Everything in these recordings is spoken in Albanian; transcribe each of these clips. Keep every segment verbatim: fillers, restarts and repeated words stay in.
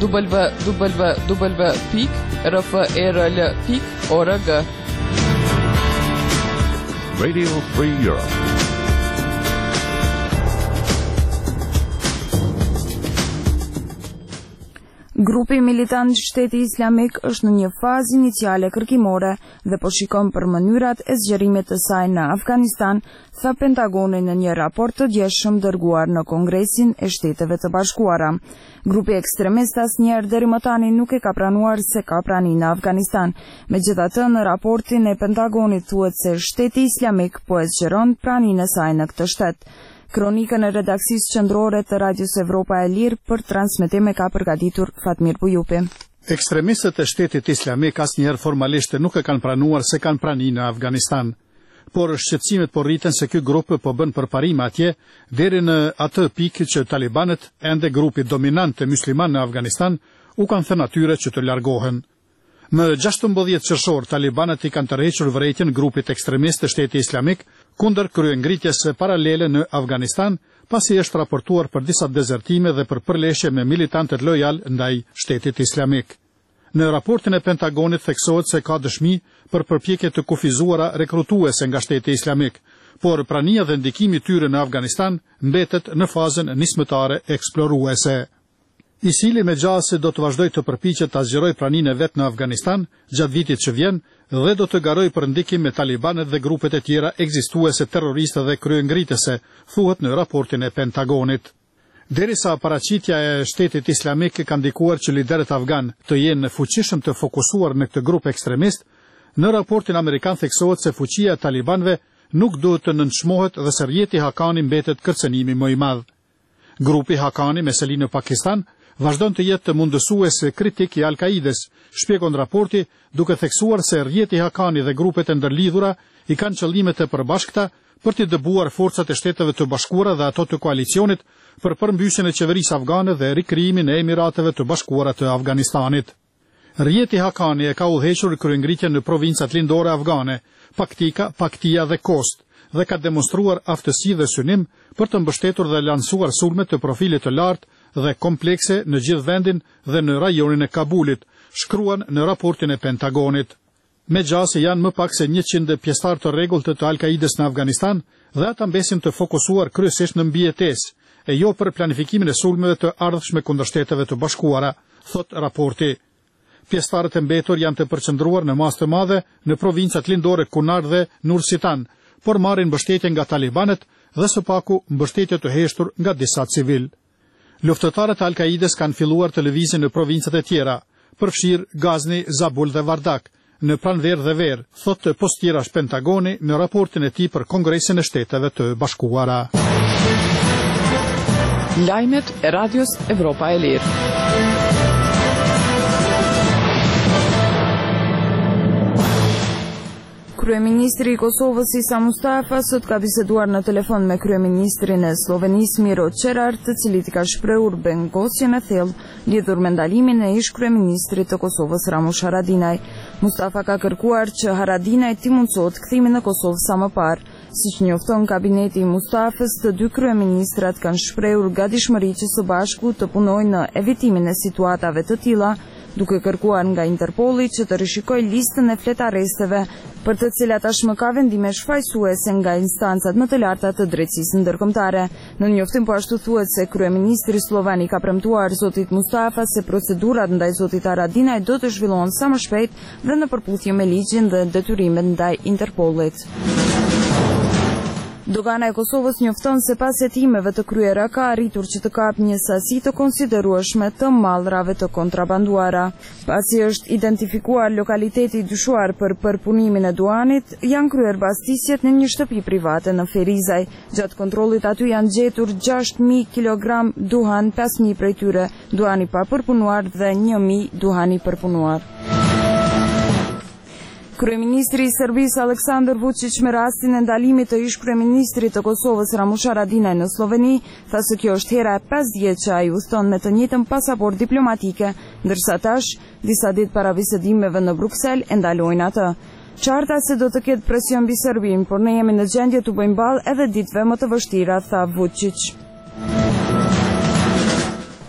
w w w pikë r f e r l pikë org. Radio Free Europe. Grupi militant Shteti Islamik është në një fazë iniciale kërkimore dhe po shikon për mënyrat e zgjerimit të saj në Afganistan, tha Pentagoni në një raport të djeshëm dërguar në Kongresin e Shteteve të Bashkuara. Grupi ekstremist asnjëherë deri më tani nuk e ka pranuar se ka prani në Afganistan. Megjithatë, në raportin e Pentagonit thuhet se Shteti Islamik po e zgjeron praninë e saj në këtë shtet. Kronikën e redaksisë qendrore të Radios Evropa e Lirë për transmetim e ka përgatitur Fatmir Bujupi. Ekstremistët e Shtetit Islamik asnjëherë formalisht nuk e kanë pranuar se kanë prani në Afganistan, por shqetësimet po rriten se ky grup po bën përparime atje deri në atë pikë që talibanët, ende grupi dominant të musliman në Afganistan, u kanë thënë atyre që të largohen. Më gjashtëmbëdhjetë qershor, talibanët i kanë tërhequr vërejtjen grupit ekstremist të Shtetit Islamik kundër kryengritjes paralele në Afganistan, pasi është raportuar për disa dezertime dhe për përleshje me militantët lojal ndaj Shtetit Islamik. Në raportin e Pentagonit theksohet se ka dëshmi për përpjekje të kufizuara rekrutuese nga Shteti Islamik, por prania dhe ndikimi i tyre në Afganistan mbetet në fazën nismëtare eksploruese. ISIL me gjase do të vazhdoj të përpiqet ta zgjeroj praninë e vet në Afganistan gjatë vitit që vjen dhe do të garoj për ndikim me talibanët dhe grupet e tjera ekzistuese terroriste dhe kryengritese, thuhet në raportin e Pentagonit. Derisa paraqitja e Shtetit Islamik ka ndikuar që liderët afgan të jenë fuqishëm të fokusuar në këtë grup ekstremist, në raportin amerikan theksohet se fuqia e talibanëve nuk duhet të nënçmohet dhe se rjeti Hakani mbetet kërcënimi më i madh. Grupi Hakani me seli në Pakistan vazhdon të jetë të mundësues kritik i Al-Kaides, shpjegon raporti, duke theksuar se rjeti Hakani dhe grupet e ndërlidhura i kanë qëllimet e përbashkëta për të dëbuar forcat e Shteteve të Bashkuara dhe ato të koalicionit për përmbysjen e qeverisë afgane dhe rikrijimin e Emirateve të Bashkuara të Afganistanit. Rjeti Hakani e ka udhëhequr kryengritjen në provincat lindore afgane, Paktika, Paktia dhe Kost, dhe ka demonstruar aftësi dhe synim për të mbështetur dhe lansuar sulme të profilit të lartë dhe komplekse në gjithë vendin dhe në rajonin e Kabulit, shkruan në raportin e Pentagonit. Me gjase janë më pak se njëqind pjesëtar të rregullt të Al-Kaides në Afganistan dhe ata mbesin të fokusuar kryesisht në mbijetesë, e jo për planifikimin e sulmeve të ardhshme kundër Shteteve të Bashkuara, thot raporti. Pjesëtarët e mbetur janë të përqendruar në masë të madhe në provincat lindore Kunar dhe Nur-Sitan, por marrin mbështetje nga talibanët dhe së paku mbështetje të heshtur nga disa civil. Luftëtarët e Al-Kaides kanë filluar të lëvizin në provincat e tjera, përfshirë Gazni, Zabul dhe Vardak, në pranverë dhe verë, thotë postirash Pentagoni në raportin e tij për Kongresin e Shteteve të Bashkuara. Lajmet e Radios Evropa e Lirë. Kryeministri i Kosovës Isa Mustafa sot ka biseduar në telefon me kryeministrin e Slovenisë Miro Cerar, të cilit ka shprehur bengosjen e thellë lidhur me ndalimin e ish kryeministrit të Kosovës Ramush Haradinaj. Mustafa ka kërkuar që Haradinaj t'i mundsohet kthimin në Kosovë sa më parë. Siç njofton kabineti i Mustafës, të dy kryeministrat kanë shprehur gatishmëri që së bashku të punojnë në evitimin e situatave të tilla, duke kërkuar nga Interpolli që të rishikojë listën e fletaresteve për të cilat tashmë ka vendime shfaqësuese nga instancat më të larta të drejtësisë ndërkombëtare. Në njoftim po ashtu thuhet se kryeministri slovan i ka premtuar zotit Mustafa se procedurat ndaj zotit Haradinaj do të zhvillohen sa më shpejt dhe në përputhje me ligjin dhe detyrimet ndaj Interpollit. Dogana e Kosovës njofton se pas hetimeve të kryera ka arritur që të kap një sasi të konsiderueshme të mallrave të kontrabanduara. Pasi është identifikuar lokaliteti dyshuar për përpunimin e duanit, janë kryer bastisjet në një shtëpi private në Ferizaj. Gjatë kontrollit aty janë gjetur gjashtë mijë kilogram duhan, pesë mijë prej tyre duani pa përpunuar dhe një mijë duhani përpunuar. Kryeministri i Serbisë Aleksandar Vučić me rastin e ndalimit të ish kryeministrit të Kosovës Ramush Haradinaj në Sloveni, tha se kjo është hera e pesëdhjetë që ai udhton me të njëjtën pasaportë diplomatike, ndërsa tash disa ditë para bisedimeve në Bruksel e ndalojnë atë. Qarta se do të ketë presion mbi Serbin, por ne jemi në gjendje të bëjmë ballë edhe ditëve më të vështira, tha Vučić.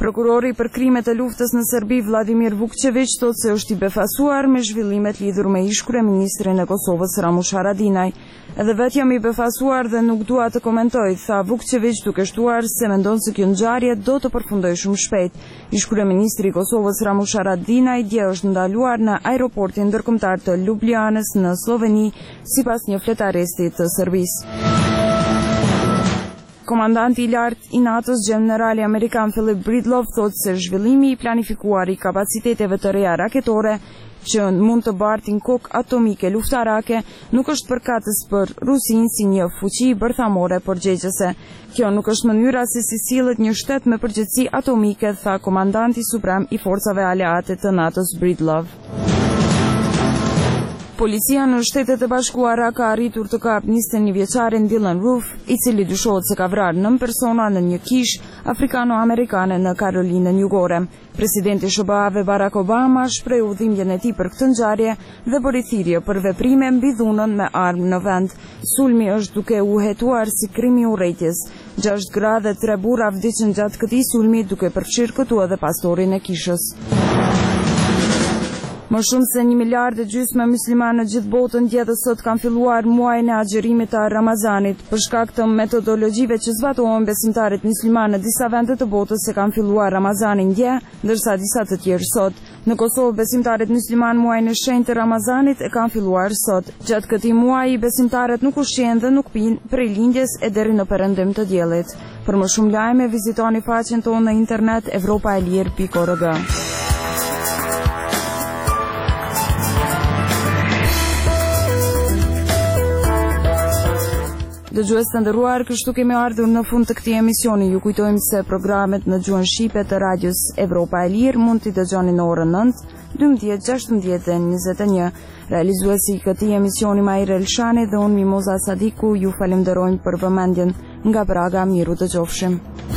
Prokurori për krimet e luftës në Serbi Vladimir Vukčević thotë se është i befasuar me zhvillimet lidhur me ish-kryeministrin e Kosovës Ramush Haradinaj. Edhe vetë jam i befasuar dhe nuk dua të komentoj, tha Vukčević duke shtuar se mendon se kjo ngjarje do të përfundojë shumë shpejt. Ish-kryeministri i Kosovës Ramush Haradinaj dje është ndaluar në aeroportin ndërkombëtar të Ljubljanës në Sloveni sipas një fletaresti të Serbisë. Komandanti i lartë i NATO-s, generali amerikan Philip Breedlove, thotë se zhvillimi i planifikuar i kapaciteteve të reja raketore që mund të bartin kokë atomike luftarake nuk është përkatës për Rusinë si një fuqi bërthamore përgjegjëse. Kjo nuk është mënyra se si sillet një shtet me përgjegjësi atomike, tha komandanti suprem i forcave aleate të NATO-s Breedlove. Policia në Shtetet e Bashkuara ka arritur të kapë njëzet e një vjeçarin Dylan Roof, i cili dyshohet se ka vrarë nëntë persona në një kishë afrikano-amerikane në Karolinën Jugore. Presidenti S B A-ve Barack Obama shprehu dhimbjen e tij për këtë ngjarje dhe bëri thirrje për veprime mbi dhunën me armë në vend. Sulmi është duke u hetuar si krim i urrejtjes. Gjashtë gra dhe tre burra vdiqën gjatë këtij sulmi, duke përfshirë këtu edhe pastorin e kishës. Më shumë se një miliard e gjysmë muslimanë në gjithë botën dje dhe sot kanë filluar muajin e agjerimit të Ramazanit. Për shkak të metodologjive që zbatohen, besimtarët muslimanë në disa vende të botës se kanë filluar Ramazanin dje, ndërsa disa të tjerë sot. Në Kosovë, besimtarët muslimanë muajin e shenjtë të Ramazanit e kanë filluar sot. Gjatë këtij muaji, besimtarët nuk ushqejnë dhe nuk pinë prej lindjes e deri në perëndim të diellit. Për më shumë lajme, vizitoni faqen tonë në internet evropa e lirë pikë org. Dëgjues të nderuar, kështu kemi ardhur në fund të këtij emisioni. Ju kujtojmë se programet në gjuhën shqipe të radios Evropa e Lirë mund t'i dëgjoni në orën nëntë, dymbëdhjetë, gjashtëmbëdhjetë dhe njëzet e një. Realizuesi i këtij emisioni Maire Elshani dhe unë Mimoza Sadiku ju falenderojmë për vëmendjen. Nga Praga, miru dëgjofshim.